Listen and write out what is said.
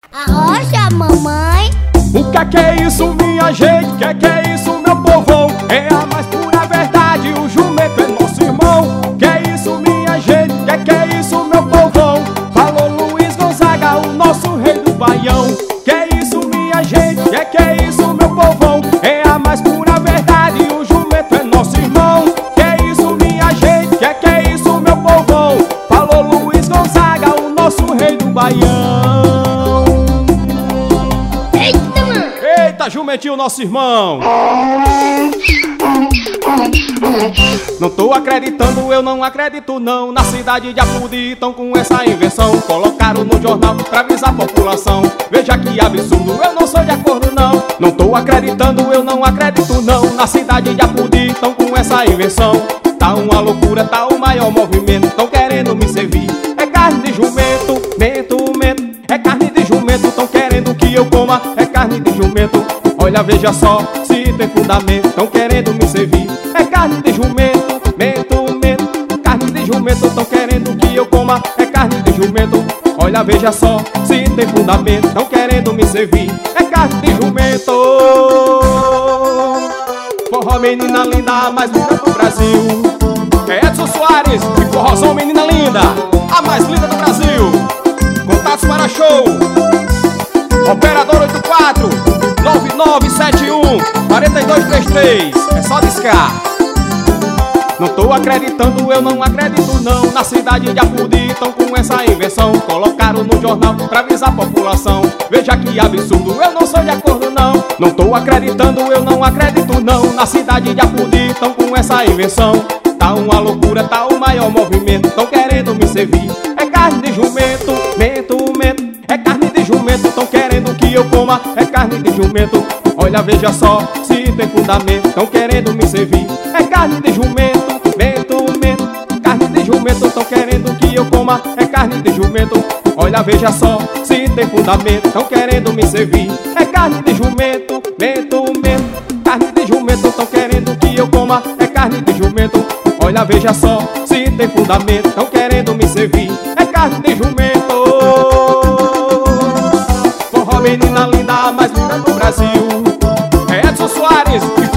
Arrocha, mamãe. O que é isso, minha gente? Que é isso, meu povão? É a mais pura verdade, o jumento é nosso irmão. Que é isso, minha gente? Que é isso, meu povão? Falou Luiz Gonzaga, o nosso rei do Baião. Que é isso, minha gente? Que é isso, meu povão? É a mais pura verdade, o jumento é nosso irmão. Que é isso, minha gente? Que é isso, meu povão? Falou Luiz Gonzaga, o nosso rei do Baião. Eita, mano. Eita, jumentinho, nosso irmão. Não tô acreditando, eu não acredito não. Na cidade de Apudi tão com essa invenção. Colocaram no jornal pra avisar a população. Veja que absurdo, eu não sou de acordo não. Não tô acreditando, eu não acredito não. Na cidade de Apudi tão com essa invenção. Tá uma loucura, tá o maior movimento. Tão querendo me servir. É carne de jumento, mento. É carne de jumento, tão querendo que eu coma. É carne de jumento. Olha, veja só, se tem fundamento. Tão querendo me servir. É carne de jumento, mento. Carne de jumento, tão querendo que eu coma. É carne de jumento. Olha, veja só, se tem fundamento. Tão querendo me servir. É carne de jumento. Forró, menina linda, a mais linda do Brasil. É Edson Soares e forrozão, menina linda, a mais linda do Brasil. Contatos para show. Operador 84 9971 4233. É só discar. Não tô acreditando, eu não acredito não. Na cidade de Apudi tão com essa invenção. Colocaram no jornal pra avisar a população. Veja que absurdo, eu não sou de acordo não. Não tô acreditando, eu não acredito não. Na cidade de Apudi tão com essa invenção. Tá uma loucura, tá o maior movimento. Tão querendo me servir. É carne de jumento, mento. É carne de jumento, tão querendo que eu coma. É carne de jumento. Olha, veja só, se tem fundamento. Tão querendo me servir. É carne de jumento, mento. Carne de jumento, tão querendo que eu coma. É carne de jumento. Olha, veja só, se tem fundamento. Tão querendo me servir. É carne de jumento, mento. Carne de jumento, tão querendo que eu coma. É carne de jumento. Olha, veja só, se tem fundamento. Tão querendo me servir. É carne de jumento. Forró, menina linda, a mais linda do Brasil. É Edson Soares e